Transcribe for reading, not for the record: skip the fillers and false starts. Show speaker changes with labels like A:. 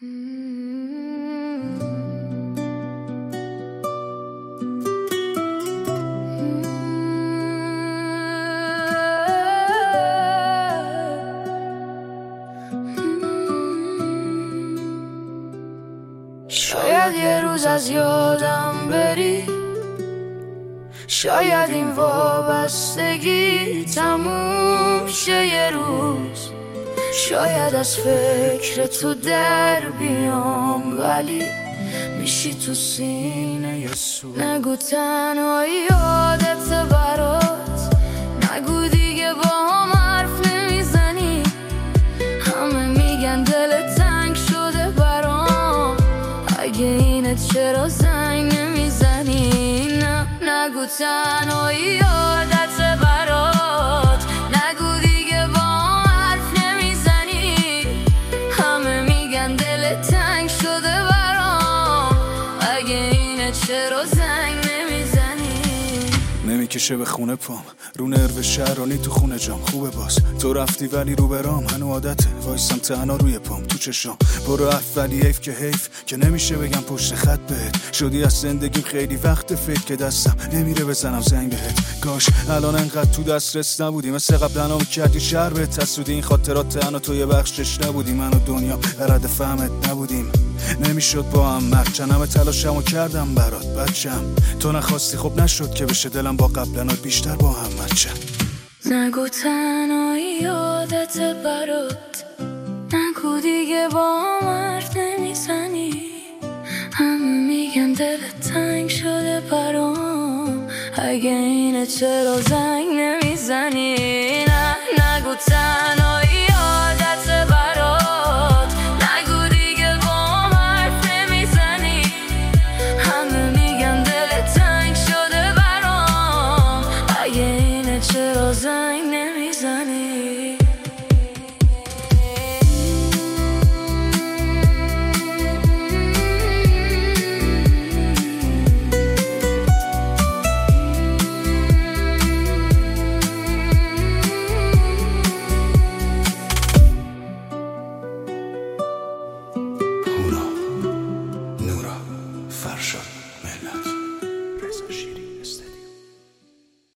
A: شاید یه روز از یادم بری، شاید این وابستگی تموم شه یه روز، شاید از فکر تو در بیام ولی میشی تو سینه یه سو. نگو تنهایی یادت برات، نگو دیگه با هم حرف نمیزنی، همه میگن دل تنگ شده برام، اگه اینت چرا زنگ نمیزنی؟ نه نگو تنهایی یادت برات، نگو دیگه با هم حرف نمیزنی، همه میگن دل تنگ شده برام، اگه اینه چرا زنگ نمیزنی؟
B: نمیکشه به خونه پام، رو نرو شهرانی تو خونه جام خوبه باز تو رفتی ولی رو برام هنو عادته، وایسم تنها روی پام تو چشام، برو عفو ولی حیف که حیف که نمیشه بگم پشت خط بهت، شدی از زندگیم خیلی وقت فکر که دستم نمیره بزنم زنگ بهت، کاش الان انقدر تو دسترس نبودی مثل قبلا میکردی شهر بهت تسودی، این خاطرات تنها تو یه بخشش نبودی، من و دنیا برد فهمت نبودیم، نمیشد با هم مرچن، همه تلاشمو کردم برات بچم، تو نخواستی خب نشد که بشه دلم با قبلنات بیشتر با هم مچم.
A: نگو تنهایی یادت برات، نگو دیگه با هم حرف نمیزنی، همه میگن دلت تنگ شده برام، اگه اینه چرا زنگ نمیزنی؟ نه نگو تنهایی یادت برات، نگو دیگه با هم حرف نمیزنی، همه میگن دلت تنگ شده برام، اگه اینه چرا زنگ